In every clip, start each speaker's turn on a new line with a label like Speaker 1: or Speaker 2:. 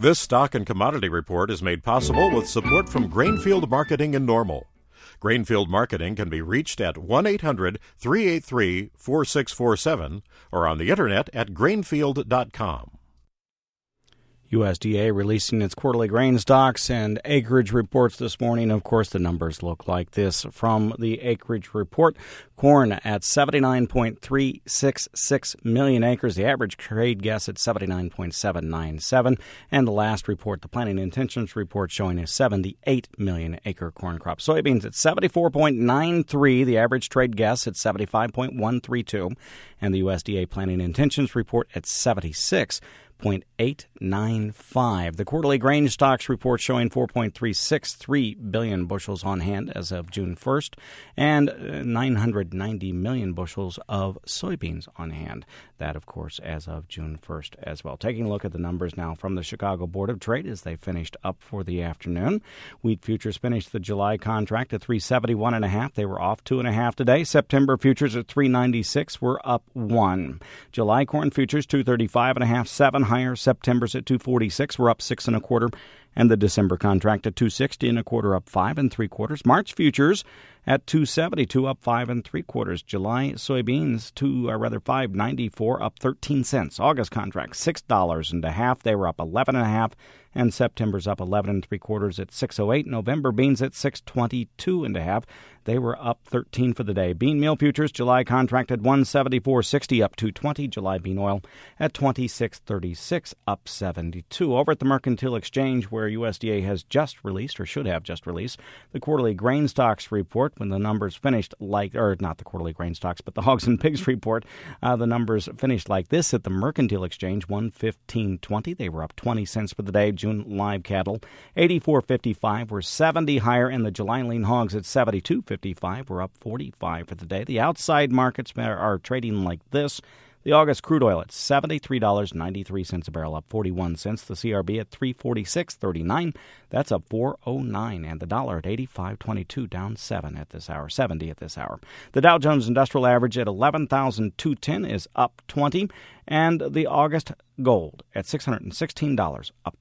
Speaker 1: This stock and commodity report is made possible with support from Grainfield Marketing in Normal. Grainfield Marketing can be reached at 1-800-383-4647 or on the internet at grainfield.com.
Speaker 2: USDA releasing its quarterly grain stocks and acreage reports this morning. Of course, the numbers look like this from the acreage report. Corn at 79.366 million acres. The average trade guess at 79.797. And the last report, the planting intentions report, showing a 78 million acre corn crop. Soybeans at 74.93. The average trade guess at 75.132. And the USDA planting intentions report at 76.895. The quarterly grain stocks report showing 4.363 billion bushels on hand as of June 1st and 990 million bushels of soybeans on hand. That, of course, as of June 1st as well. Taking a look at the numbers now from the Chicago Board of Trade as they finished up for the afternoon. Wheat futures finished the July contract at 371.5. They were off 2.5 today. September futures at 396 were up 1. July corn futures 235.5, 7 higher. September's at 246. We're up 6 1/4, and the December contract at 260 1/4, up 5 3/4. March futures at 272, up 5 3/4. July soybeans $5.94, up 13 cents. August contract $6.50. They were up 11.5, and September's up 11 3/4 at 608. November beans at 622.5. They were up 13 for the day. Bean meal futures July contract at 174.60, up 220. July bean oil at 26.36, up 72. Over at the Mercantile Exchange, where USDA has just released, or should have just released, the quarterly grain stocks report. When the numbers finished not the quarterly grain stocks, but the hogs and pigs report, the numbers finished like this at the Mercantile Exchange: 115.20. They were up 20 cents for the day. June live cattle 84.55 were 70 higher, and the July lean hogs at 72.55 were up 45 for the day. The outside markets are trading like this. The August crude oil at $73.93 a barrel, up 41 cents. The CRB at $346.39. That's up 4.09. And the dollar at 85.22, down 70 at this hour. The Dow Jones Industrial Average at 11,210 is up 20. And the August gold at $616, up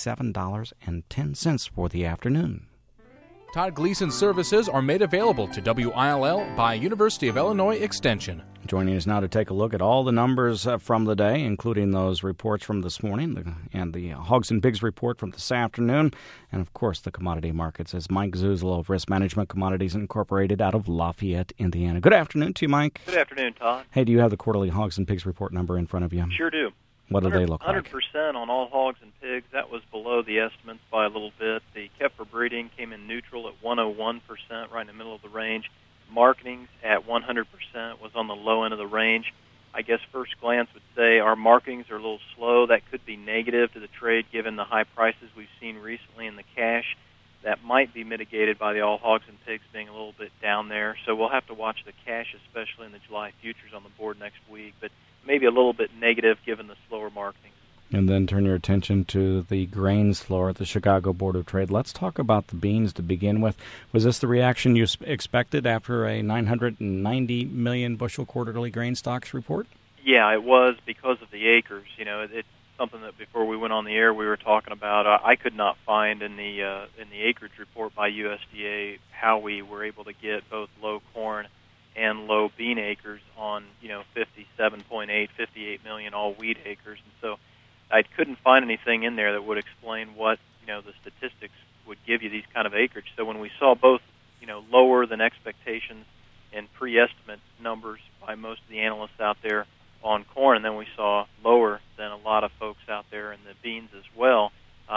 Speaker 2: $27.10 for the afternoon.
Speaker 3: Todd Gleason services are made available to WILL by University of Illinois Extension.
Speaker 2: Joining us now to take a look at all the numbers from the day, including those reports from this morning and the Hogs and Pigs report from this afternoon, and, of course, the commodity markets, is Mike Zuzolo of Risk Management Commodities Incorporated out of Lafayette, Indiana. Good afternoon to you, Mike.
Speaker 4: Good afternoon, Todd.
Speaker 2: Hey, do you have the quarterly Hogs and Pigs report number in front of you?
Speaker 4: Sure do.
Speaker 2: What do they look like?
Speaker 4: 100% on all hogs and pigs. That was below the estimates by a little bit. The kept for breeding came in neutral at 101%, right in the middle of the range. Marketings at 100% was on the low end of the range. I guess first glance would say our marketings are a little slow. That could be negative to the trade given the high prices we've seen recently in the cash. That might be mitigated by the all hogs and pigs being a little bit down there. So we'll have to watch the cash, especially in the July futures on the board next week. But maybe a little bit negative given the slower marketing.
Speaker 2: And then turn your attention to the grains floor at the Chicago Board of Trade. Let's talk about the beans to begin with. Was this the reaction you expected after a 990 million bushel quarterly grain stocks report?
Speaker 4: Yeah, it was because of the acres. You know, it's something that before we went on the air we were talking about. I could not find in the acreage report by USDA how we were able to get both low corn and low bean acres on 57.8, 58 million all wheat acres, and so I couldn't find anything in there that would explain what the statistics would give you these kind of acreage. So when we saw both lower than expectations and pre-estimate numbers by most of the analysts out there on corn, and then we saw lower than a lot of folks out there in the beans as well.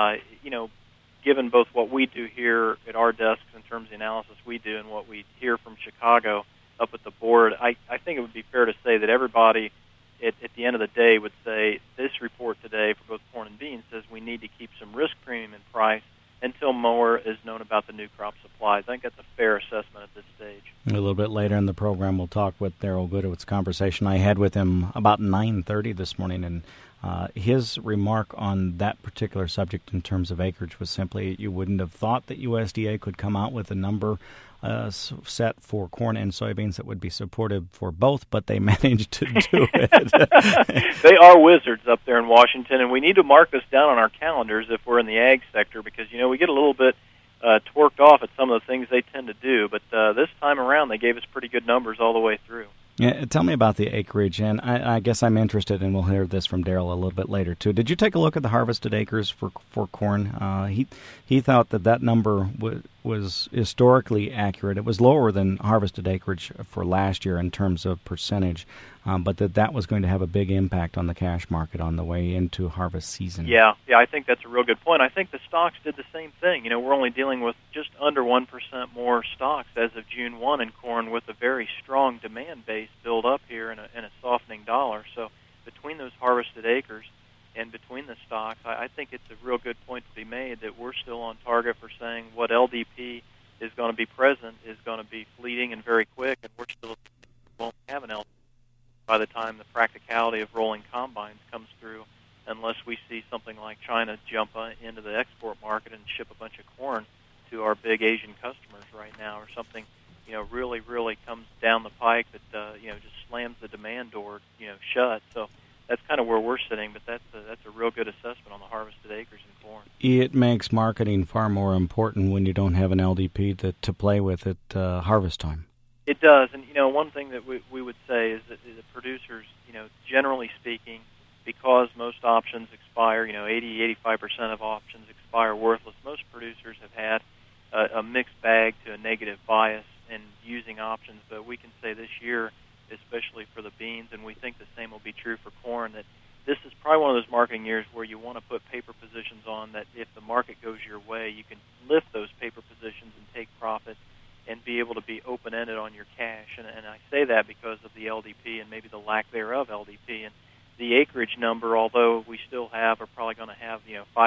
Speaker 4: Given both what we do here at our desks in terms of the analysis we do and what we hear from Chicago up at the board, I think it would be fair to say that everybody at the end of the day would say this report today for both corn and beans says we need to keep some risk premium in price until more is known about the new crop supplies. I think that's a fair assessment at this stage.
Speaker 2: A little bit later in the program, we'll talk with Darrell Goodowitz. Conversation I had with him about 9:30 this morning, and his remark on that particular subject in terms of acreage was simply, you wouldn't have thought that USDA could come out with a number set for corn and soybeans that would be supportive for both, but they managed to do it.
Speaker 4: They are wizards up there in Washington, and we need to mark this down on our calendars if we're in the ag sector, because, we get a little bit torqued off at some of the things they tend to do, but this time around they gave us pretty good numbers all the way through.
Speaker 2: Yeah, tell me about the acreage, and I guess I'm interested, and we'll hear this from Darrell a little bit later too. Did you take a look at the harvested acres for corn? He thought that number was historically accurate. It was lower than harvested acreage for last year in terms of percentage, but that was going to have a big impact on the cash market on the way into harvest season.
Speaker 4: Yeah, I think that's a real good point. I think the stocks did the same thing. We're only dealing with just under 1% more stocks as of June 1 in corn, with a very strong demand base build up here in a softening dollar. So between those harvested acres and between the stocks, I think it's a real good point to be made that we're still on target for saying what LDP is going to be present is going to be fleeting and very quick, and we're still won't have an LDP by the time the practicality of rolling combines comes through, unless we see something like China jump into the export market and ship a bunch of corn to our big Asian customers right now, or something really, really comes down the pike that just slams the demand door shut. So that's kind of where we're sitting, but that's a real good assessment on the harvested acres in corn.
Speaker 2: It makes marketing far more important when you don't have an LDP to play with at harvest time.
Speaker 4: It does, and one thing that we would say is that the producers, generally speaking, because most options expire, 80-85% of options expire worthless, most producers have had a mixed bag to a negative bias in using options. But we can say this year, especially for the beans, and we think the same will be true for corn, that this is probably one of those marketing years where you want to put paper positions on that if the market goes your way, you can lift those paper positions and take profit and be able to be open-ended on your cash. And I say that because of the LDP and maybe the lack thereof LDP. And the acreage number, although we still are probably going to have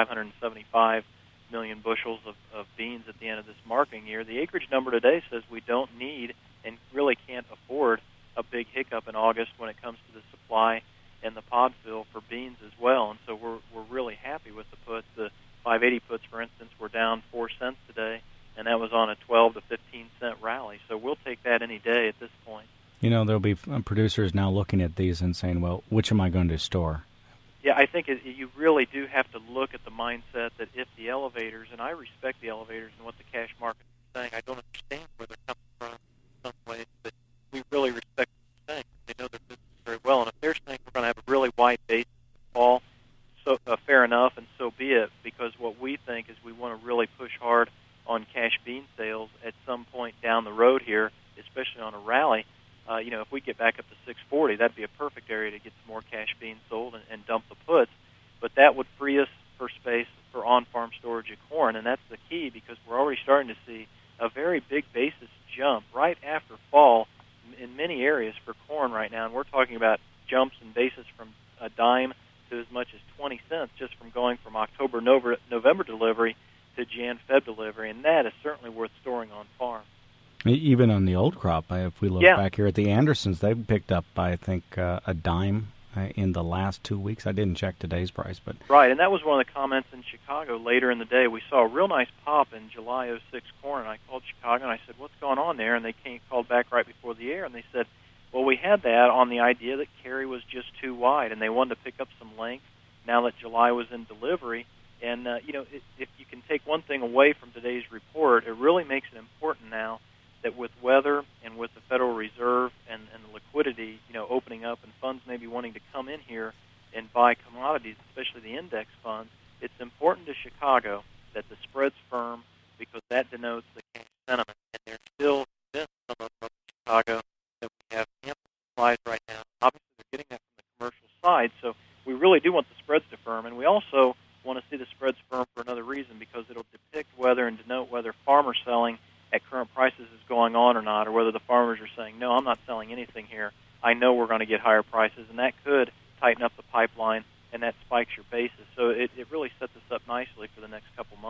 Speaker 4: 575 million bushels of beans at the end of this marketing year, the acreage number today says we don't need and really can't afford a big hiccup in August when it comes to the supply and the pod fill for beans as well. And so we're really happy with the puts. The 580 puts, for instance, were down 4 cents today, and that was on a 12 to 15 cent rally. So we'll take that any day at this point.
Speaker 2: There'll be producers now looking at these and saying, well, which am I going to store?
Speaker 4: Yeah, I think you really do have to look at the mindset that if the elevators, and I respect the elevators and what the cash market is saying, I don't understand where they're coming from in some ways, but we really respect what they're saying. They know their business very well, and if they're saying we're going to have a really wide base fall, so fair enough, and so be it, because what we think is we want to really push hard on cash bean sales at some point down the road here, especially on a rally. If we get back up to 640, that'd be a perfect area to get some more cash beans sold and dump the puts. But that would free us for space for on-farm storage of corn, and that's the key, because we're already starting to see a very big basis jump right after fall in many areas for corn right now. And we're talking about jumps in basis from a dime to as much as 20 cents just from going from October-November delivery to Jan-Feb delivery, and that is certainly worth storing on farm.
Speaker 2: Even on the old crop, if we look back here at the Andersons, they've picked up, I think, a dime in the last 2 weeks. I didn't check today's price, but
Speaker 4: right, and that was one of the comments in Chicago later in the day. We saw a real nice pop in July 06 corn, and I called Chicago and I said, "What's going on there?" And they called back right before the air, and they said, "Well, we had that on the idea that carry was just too wide, and they wanted to pick up some length now that July was in delivery." And if you can take one thing away from today's report, it really makes it important now that with weather and with the Federal Reserve and the liquidity, opening up and funds maybe wanting to come in here and buy commodities, especially the index funds, it's important to Chicago that the spread's firm, because that denotes the cash sentiment. And there's still convinced some of Chicago that we have ample supplies right now. Obviously, they're getting that from the commercial side, so we really do want the spreads to firm, and we also want to see the spreads firm for another reason, because it'll depict whether and denote whether farmer selling at current prices is going on or not, or whether the farmers are saying, no, I'm not selling anything here. I know we're going to get higher prices, and that could tighten up the pipeline, and that spikes your basis. So it really sets us up nicely for the next couple months.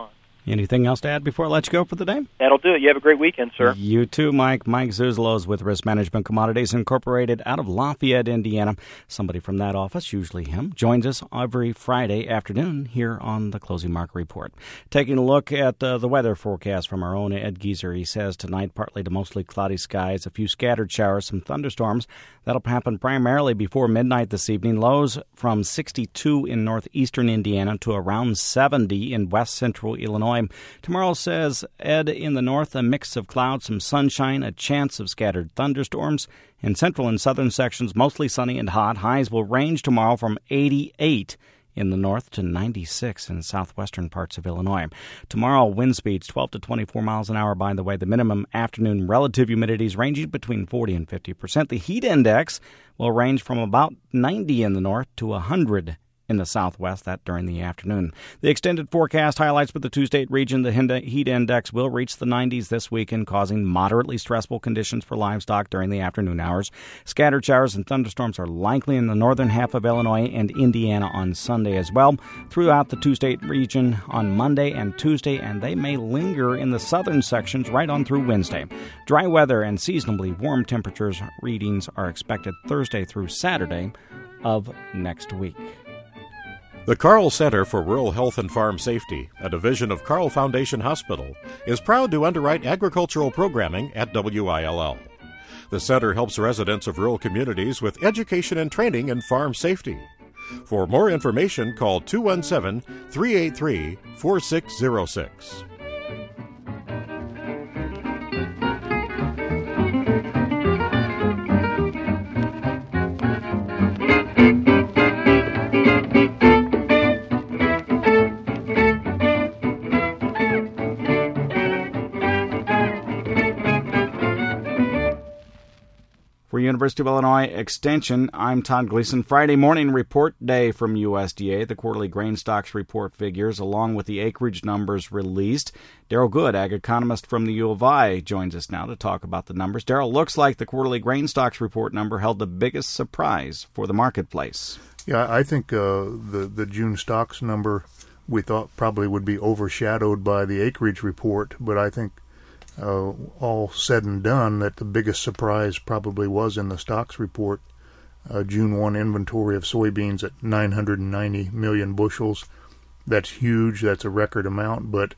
Speaker 2: Anything else to add before I let you go for the day?
Speaker 4: That'll do it. You have a great weekend, sir.
Speaker 2: You too, Mike. Mike Zuzlo is with Risk Management Commodities Incorporated out of Lafayette, Indiana. Somebody from that office, usually him, joins us every Friday afternoon here on the Closing Market Report. Taking a look at the weather forecast from our own Ed Geezer. He says tonight partly to mostly cloudy skies, a few scattered showers, some thunderstorms. That'll happen primarily before midnight this evening. Lows from 62 in northeastern Indiana to around 70 in west central Illinois. Tomorrow, says Ed, in the north, a mix of clouds, some sunshine, a chance of scattered thunderstorms. In central and southern sections, mostly sunny and hot. Highs will range tomorrow from 88 in the north to 96 in southwestern parts of Illinois. Tomorrow, wind speeds 12 to 24 miles an hour, by the way. The minimum afternoon relative humidity is ranging between 40 and 50%. The heat index will range from about 90 in the north to 100 in the southwest, that during the afternoon. The extended forecast highlights for the two-state region the heat index will reach the 90s this weekend, causing moderately stressful conditions for livestock during the afternoon hours. Scattered showers and thunderstorms are likely in the northern half of Illinois and Indiana on Sunday as well. Throughout the two-state region on Monday and Tuesday, and they may linger in the southern sections right on through Wednesday. Dry weather and seasonably warm temperatures readings are expected Thursday through Saturday of next week.
Speaker 1: The Carl Center for Rural Health and Farm Safety, a division of Carl Foundation Hospital, is proud to underwrite agricultural programming at WILL. The center helps residents of rural communities with education and training in farm safety. For more information, call 217-383-4606.
Speaker 2: For University of Illinois Extension, I'm Todd Gleason. Friday morning report day from USDA. The quarterly grain stocks report figures, along with the acreage numbers released. Daryl Good, ag economist from the U of I, joins us now to talk about the numbers. Daryl, looks like the quarterly grain stocks report number held the biggest surprise for the marketplace.
Speaker 5: Yeah, I think the June stocks number we thought probably would be overshadowed by the acreage report, but I think all said and done, that the biggest surprise probably was in the stocks report. June 1 inventory of soybeans at 990 million bushels. That's huge. That's a record amount, but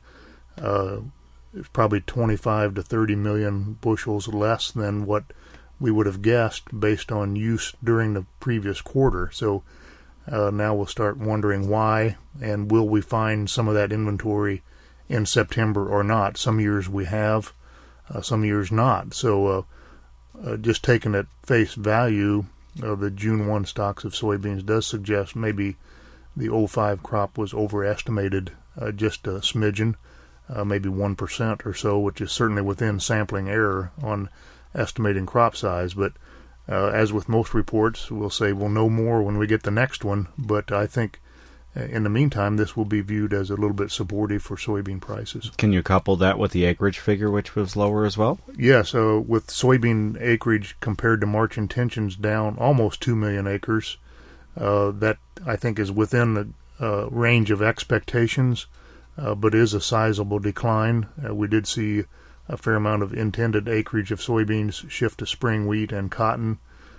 Speaker 5: it's probably 25 to 30 million bushels less than what we would have guessed based on use during the previous quarter. So now we'll start wondering why, and will we find some of that inventory in September or not. Some years we have, some years not. So just taking at face value, the June 1 stocks of soybeans does suggest maybe the 05 crop was overestimated just a smidgen, maybe 1% or so, which is certainly within sampling error on estimating crop size. But as with most reports, we'll say we'll know more when we get the next one. But I think in the meantime, this will be viewed as a little bit supportive for soybean prices.
Speaker 2: Can you couple that with the acreage figure, which was lower as well?
Speaker 5: Yes, with soybean acreage compared to March intentions down almost 2 million acres, that I think is within the range of expectations, but is a sizable decline. We did see a fair amount of intended acreage of soybeans shift to spring wheat and cotton.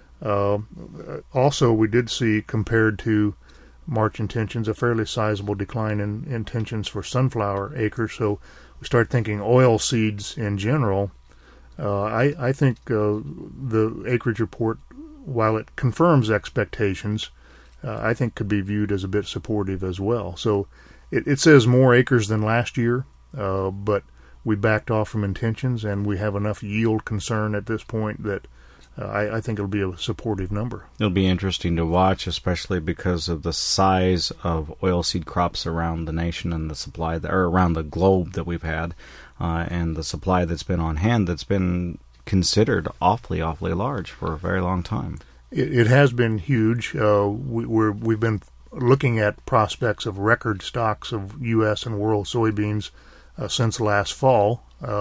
Speaker 5: Also, we did see, compared to March intentions, a fairly sizable decline in intentions for sunflower acres. So we start thinking oil seeds in general. I think the acreage report, while it confirms expectations, I think could be viewed as a bit supportive as well. So it says more acres than last year, but we backed off from intentions, and we have enough yield concern at this point that I think it'll be a supportive number.
Speaker 2: It'll be interesting to watch, especially because of the size of oilseed crops around the nation and the supply, or around the globe that we've had, and the supply that's been on hand that's been considered awfully large for a very long time.
Speaker 5: It has been huge. We've been looking at prospects of record stocks of U.S. and world soybeans since last fall.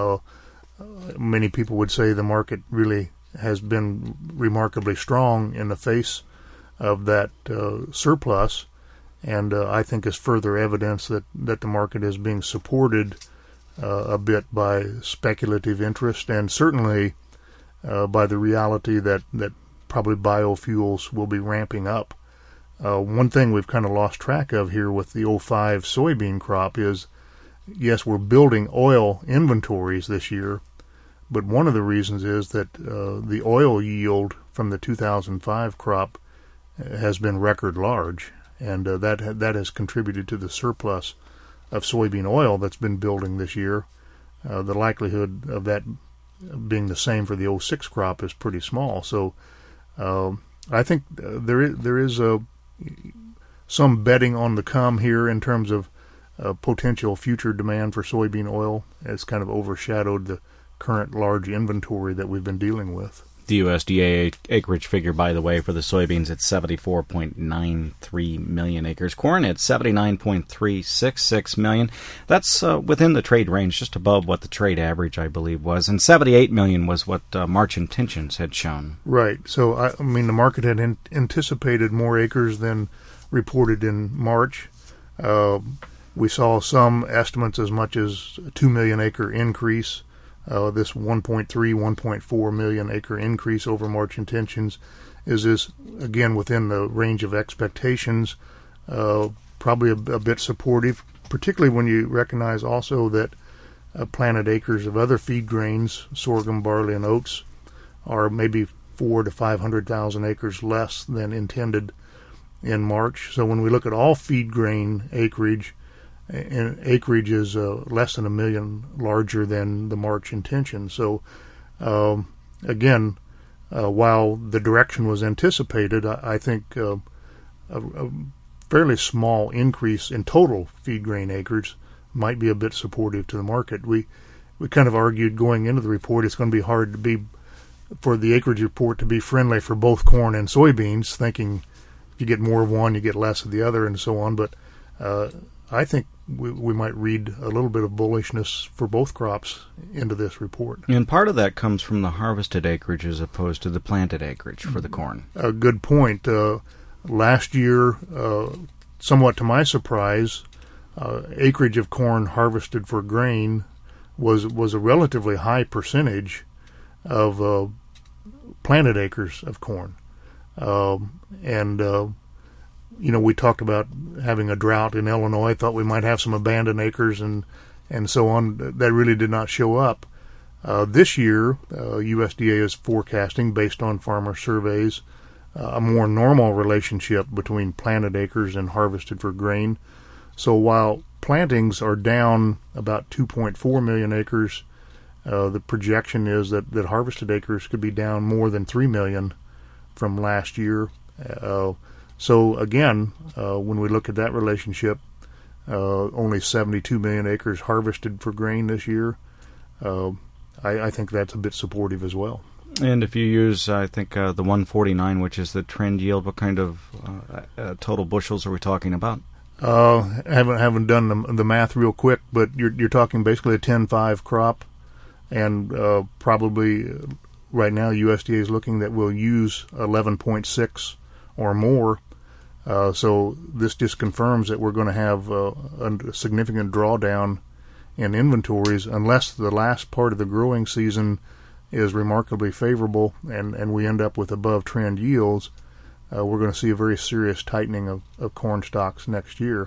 Speaker 5: Many people would say the market really has been remarkably strong in the face of that surplus, and I think is further evidence that the market is being supported a bit by speculative interest, and certainly by the reality that probably biofuels will be ramping up. One thing we've kind of lost track of here with the 05 soybean crop is, yes, we're building oil inventories this year, but one of the reasons is that the oil yield from the 2005 crop has been record large, and that has contributed to the surplus of soybean oil that's been building this year. The likelihood of that being the same for the 06 crop is pretty small. So I think there is some betting on the come here in terms of potential future demand for soybean oil. It's kind of overshadowed the current large inventory that we've been dealing with.
Speaker 2: The USDA acreage figure, by the way, for the soybeans at 74.93 million acres. Corn at 79.366 million. That's within the trade range, just above what the trade average, I believe, was. And 78 million was what March intentions had shown.
Speaker 5: Right. So, I mean, the market had anticipated more acres than reported in March. We saw some estimates as much as a 2 million acre increase. This 1.3, 1.4 million acre increase over March intentions is again within the range of expectations, probably a bit supportive, particularly when you recognize also that planted acres of other feed grains, sorghum, barley, and oats, are maybe 400,000 to 500,000 acres less than intended in March. So when we look at all feed grain acreage, and acreage is less than 1 million larger than the March intention. So, again, while the direction was anticipated, I think a fairly small increase in total feed grain acres might be a bit supportive to the market. We kind of argued going into the report it's going to be hard for the acreage report to be friendly for both corn and soybeans, thinking if you get more of one, you get less of the other, and so on. But I think we might read a little bit of bullishness for both crops into this report.
Speaker 2: And part of that comes from the harvested acreage as opposed to the planted acreage for the corn.
Speaker 5: A good point. Last year, somewhat to my surprise, acreage of corn harvested for grain was a relatively high percentage of planted acres of corn. We talked about having a drought in Illinois, thought we might have some abandoned acres and so on. That really did not show up. This year, USDA is forecasting, based on farmer surveys, a more normal relationship between planted acres and harvested for grain. So while plantings are down about 2.4 million acres, the projection is that harvested acres could be down more than 3 million from last year. So again, when we look at that relationship, only 72 million acres harvested for grain this year. I think that's a bit supportive as well.
Speaker 2: And if you use, I think, the 149, which is the trend yield, what kind of total bushels are we talking about?
Speaker 5: Haven't done the math real quick, but you're talking basically a 10.5 crop, and probably right now USDA is looking that we'll use 11.6 or more. So this just confirms that we're going to have a significant drawdown in inventories unless the last part of the growing season is remarkably favorable and we end up with above trend yields. We're going to see a very serious tightening of corn stocks next year.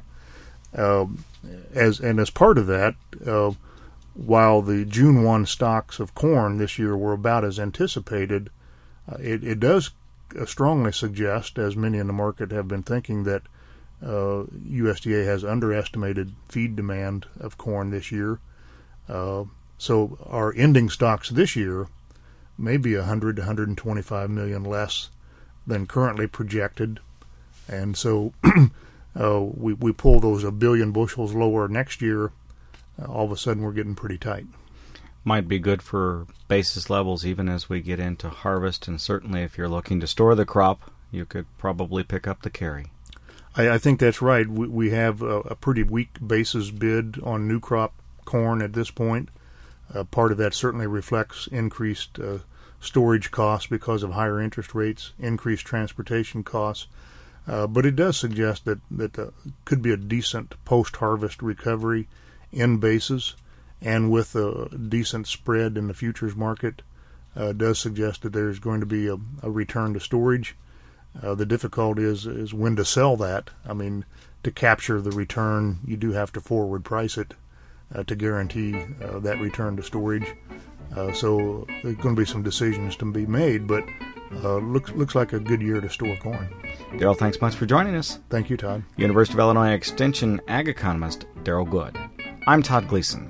Speaker 5: As part of that, while the June 1 stocks of corn this year were about as anticipated, it does strongly suggest, as many in the market have been thinking, that USDA has underestimated feed demand of corn this year. So our ending stocks this year may be 100 to 125 million less than currently projected. And so we pull those 1 billion bushels lower next year, all of a sudden we're getting pretty tight.
Speaker 2: Might be good for basis levels even as we get into harvest, and certainly if you're looking to store the crop, you could probably pick up the carry.
Speaker 5: I think that's right. We have a pretty weak basis bid on new crop corn at this point. Part of that certainly reflects increased storage costs because of higher interest rates, increased transportation costs. But it does suggest that could be a decent post-harvest recovery in basis, and with a decent spread in the futures market, does suggest that there's going to be a return to storage. The difficulty is when to sell that. I mean, to capture the return, you do have to forward price it to guarantee that return to storage. So there's going to be some decisions to be made, but looks like a good year to store corn.
Speaker 2: Darrell, thanks much for joining us.
Speaker 5: Thank you, Todd.
Speaker 2: University of Illinois Extension ag economist Darrell Good. I'm Todd Gleason.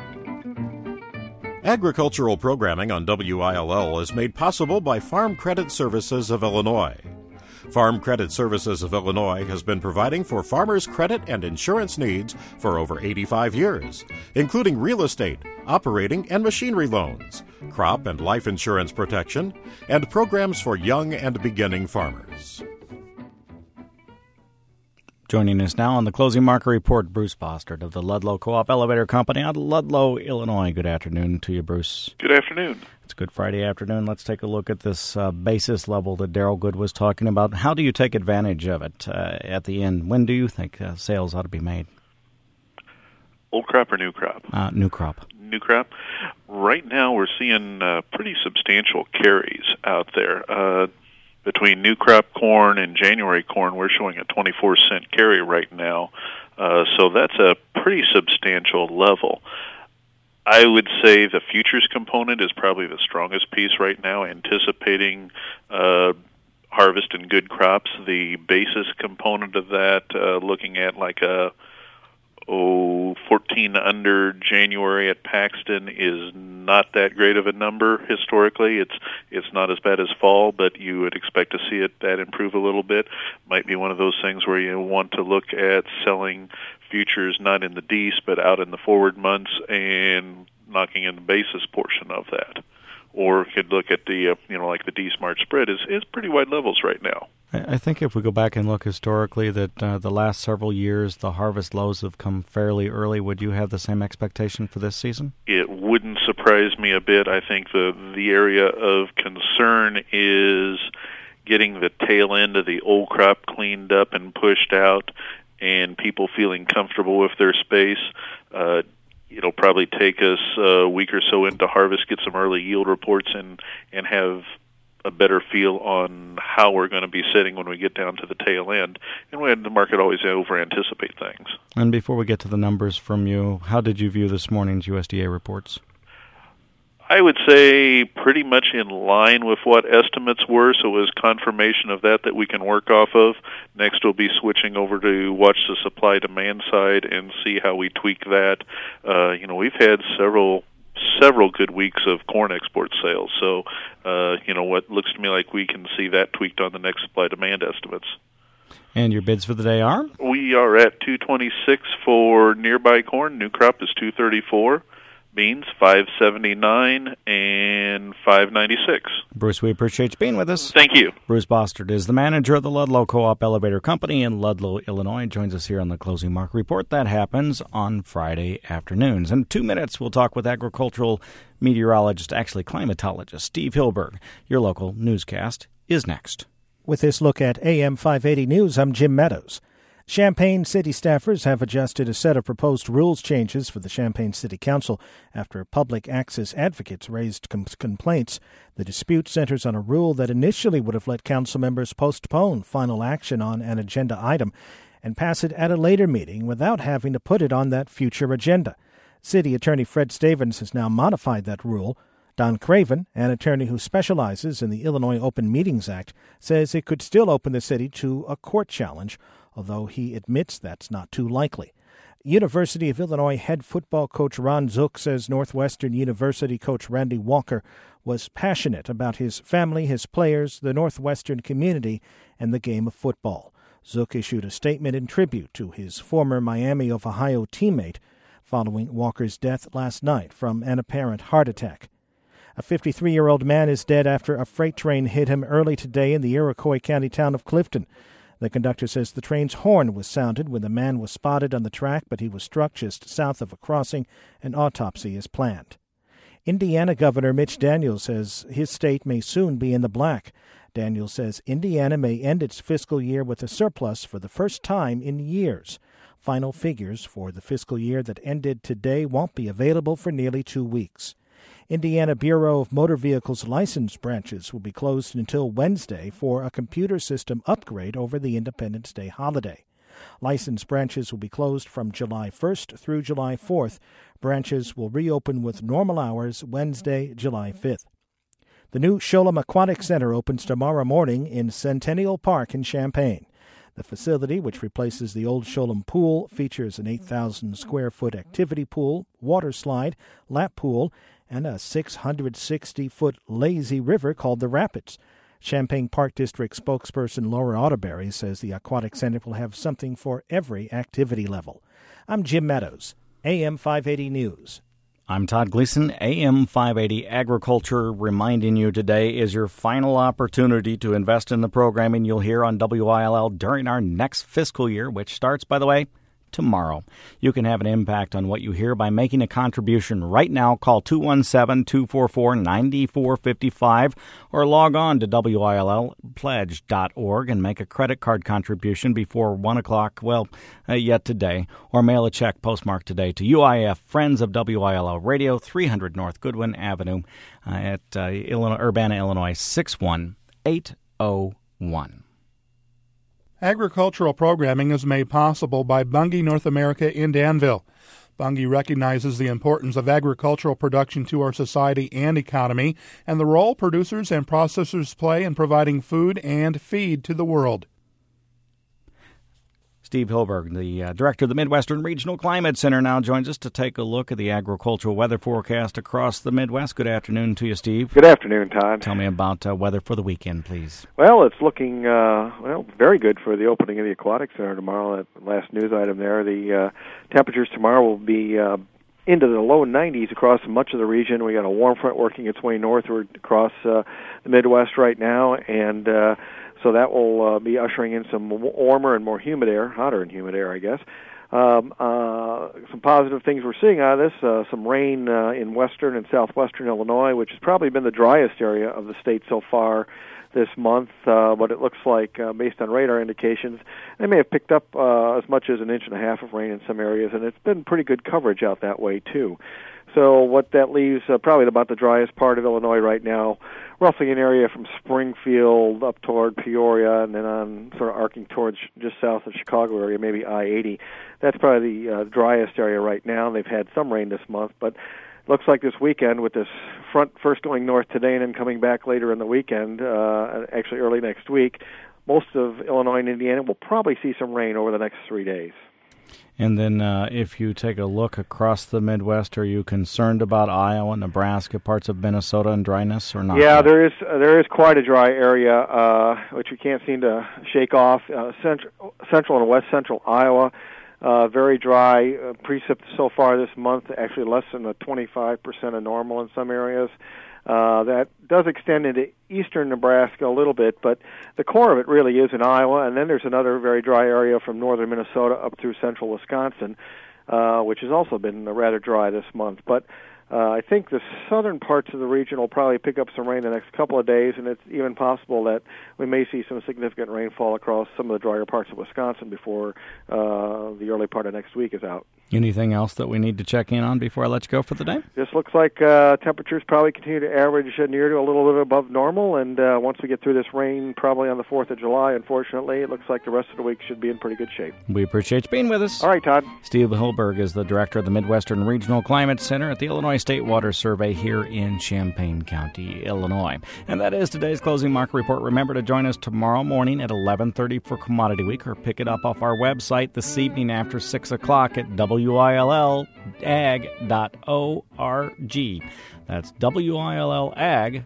Speaker 1: Agricultural programming on WILL is made possible by Farm Credit Services of Illinois. Farm Credit Services of Illinois has been providing for farmers' credit and insurance needs for over 85 years, including real estate, operating and machinery loans, crop and life insurance protection, and programs for young and beginning farmers.
Speaker 2: Joining us now on the Closing Market Report, Bruce Bostard of the Ludlow Co-op Elevator Company out of Ludlow, Illinois. Good afternoon to you, Bruce.
Speaker 6: Good afternoon.
Speaker 2: It's Good Friday afternoon. Let's take a look at this basis level that Darrell Good was talking about. How do you take advantage of it at the end? When do you think sales ought to be made?
Speaker 6: Old crop or new crop?
Speaker 2: New crop.
Speaker 6: New crop. Right now we're seeing pretty substantial carries out there. Between new crop corn and January corn, we're showing a 24-cent carry right now. So that's a pretty substantial level. I would say the futures component is probably the strongest piece right now, anticipating harvest and good crops. The basis component of that, looking at like a 14 under January at Paxton, is not that great of a number historically. It's not as bad as fall, but you would expect to see that improve a little bit. Might be one of those things where you want to look at selling futures not in the Dees but out in the forward months and knocking in the basis portion of that. Or could look at the like the Dees March spread is pretty wide levels right now.
Speaker 2: I think if we go back and look historically that the last several years the harvest lows have come fairly early. Would you have the same expectation for this season?
Speaker 6: It wouldn't surprise me a bit. I think the area of concern is getting the tail end of the old crop cleaned up and pushed out, and people feeling comfortable with their space. It'll probably take us a week or so into harvest, get some early yield reports, and have a better feel on how we're going to be sitting when we get down to the tail end. And the market always over-anticipate things.
Speaker 2: And before we get to the numbers from you, how did you view this morning's USDA reports?
Speaker 6: I would say pretty much in line with what estimates were, so it was confirmation of that we can work off of. Next we'll be switching over to watch the supply-demand side and see how we tweak that. We've had several good weeks of corn export sales, so what looks to me like we can see that tweaked on the next supply-demand estimates.
Speaker 2: And your bids for the day are?
Speaker 6: We are at $226 for nearby corn. New crop is $234. Beans, $5.79 and $5.96.
Speaker 2: Bruce, we appreciate you being with us.
Speaker 6: Thank you.
Speaker 2: Bruce Bostard is the manager of the Ludlow Co-op Elevator Company in Ludlow, Illinois. Joins us here on the Closing Market Report. That happens on Friday afternoons. In 2 minutes, we'll talk with agricultural meteorologist, actually climatologist, Steve Hilberg. Your local newscast is next.
Speaker 7: With this look at AM 580 News, I'm Jim Meadows. Champaign city staffers have adjusted a set of proposed rules changes for the Champaign City Council after public access advocates raised complaints. The dispute centers on a rule that initially would have let council members postpone final action on an agenda item and pass it at a later meeting without having to put it on that future agenda. City Attorney Fred Stavins has now modified that rule. Don Craven, an attorney who specializes in the Illinois Open Meetings Act, says it could still open the city to a court challenge, although he admits that's not too likely. University of Illinois head football coach Ron Zook says Northwestern University coach Randy Walker was passionate about his family, his players, the Northwestern community, and the game of football. Zook issued a statement in tribute to his former Miami of Ohio teammate following Walker's death last night from an apparent heart attack. A 53-year-old man is dead after a freight train hit him early today in the Iroquois County town of Clifton. The conductor says the train's horn was sounded when the man was spotted on the track, but he was struck just south of a crossing. An autopsy is planned. Indiana Governor Mitch Daniels says his state may soon be in the black. Daniels says Indiana may end its fiscal year with a surplus for the first time in years. Final figures for the fiscal year that ended today won't be available for nearly 2 weeks. Indiana Bureau of Motor Vehicles license branches will be closed until Wednesday for a computer system upgrade over the Independence Day holiday. License branches will be closed from July 1st through July 4th. Branches will reopen with normal hours Wednesday, July 5th. The new Sholem Aquatic Center opens tomorrow morning in Centennial Park in Champaign. The facility, which replaces the old Sholem Pool, features an 8,000-square-foot activity pool, water slide, lap pool, and a 660-foot lazy river called the Rapids. Champaign Park District spokesperson Laura Otterberry says the Aquatic Center will have something for every activity level. I'm Jim Meadows, AM 580 News.
Speaker 2: I'm Todd Gleason, AM 580 Agriculture, reminding you today is your final opportunity to invest in the programming you'll hear on WILL during our next fiscal year, which starts, by the way, tomorrow. You can have an impact on what you hear by making a contribution right now. Call 217-244-9455 or log on to WILLpledge.org and make a credit card contribution before 1 o'clock, yet today, or mail a check postmarked today to UIF Friends of WILL Radio, 300 North Goodwin Avenue at Urbana, Illinois, 61801.
Speaker 8: Agricultural programming is made possible by Bunge North America in Danville. Bunge recognizes the importance of agricultural production to our society and economy and the role producers and processors play in providing food and feed to the world.
Speaker 2: Steve Hilberg, the director of the Midwestern Regional Climate Center, now joins us to take a look at the agricultural weather forecast across the Midwest. Good afternoon to you, Steve.
Speaker 9: Good afternoon, Todd.
Speaker 2: Tell me about weather for the weekend, please.
Speaker 9: Well, it's looking very good for the opening of the Aquatic Center tomorrow. That last news item there. The temperatures tomorrow will be into the low 90s across much of the region. We got a warm front working its way northward across the Midwest right now, and so that will be ushering in some warmer and more humid air, hotter and humid air, I guess. Some positive things we're seeing out of this, some rain in western and southwestern Illinois, which has probably been the driest area of the state so far this month, but it looks like, based on radar indications, they may have picked up as much as 1.5 inches of rain in some areas, and it's been pretty good coverage out that way, too. So what that leaves probably about the driest part of Illinois right now, roughly an area from Springfield up toward Peoria and then on sort of arcing towards just south of Chicago area, maybe I-80. That's probably the driest area right now. They've had some rain this month, but looks like this weekend with this front first going north today and then coming back later in the weekend, actually early next week, most of Illinois and Indiana will probably see some rain over the next 3 days.
Speaker 2: And then if you take a look across the Midwest, are you concerned about Iowa, Nebraska, parts of Minnesota and dryness or not?
Speaker 9: Yeah, there is quite a dry area, which we can't seem to shake off. Central and west central Iowa, very dry. Precip so far this month, actually less than 25% of normal in some areas. That does extend into eastern Nebraska a little bit, but the core of it really is in Iowa, and then there's another very dry area from northern Minnesota up through central Wisconsin, which has also been rather dry this month. But I think the southern parts of the region will probably pick up some rain the next couple of days, and it's even possible that we may see some significant rainfall across some of the drier parts of Wisconsin before the early part of next week is out.
Speaker 2: Anything else that we need to check in on before I let you go for the day?
Speaker 9: Just looks like temperatures probably continue to average near to a little bit above normal, and once we get through this rain, probably on the 4th of July, unfortunately, it looks like the rest of the week should be in pretty good shape.
Speaker 2: We appreciate you being with us.
Speaker 9: All right, Todd.
Speaker 2: Steve Hilberg is the director of the Midwestern Regional Climate Center at the Illinois State Water Survey here in Champaign County, Illinois. And that is today's closing market report. Remember to join us tomorrow morning at 11:30 for Commodity Week, or pick it up off our website this evening after 6 o'clock at WILLAG.org. That's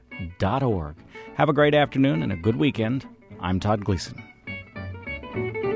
Speaker 2: WILLAG.org. Have a great afternoon and a good weekend. I'm Todd Gleason.